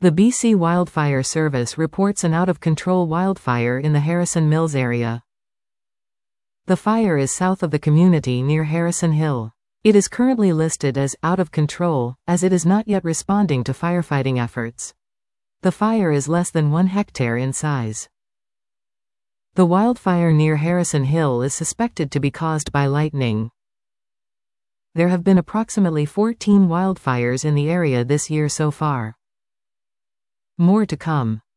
The BC Wildfire Service reports an out-of-control wildfire in the Harrison Mills area. The fire is south of the community near Harrison Hill. It is currently listed as out of control, as it is not yet responding to firefighting efforts. The fire is less than 1 hectare in size. The wildfire near Harrison Hill is suspected to be caused by lightning. There have been approximately 14 wildfires in the area this year so far. More to come.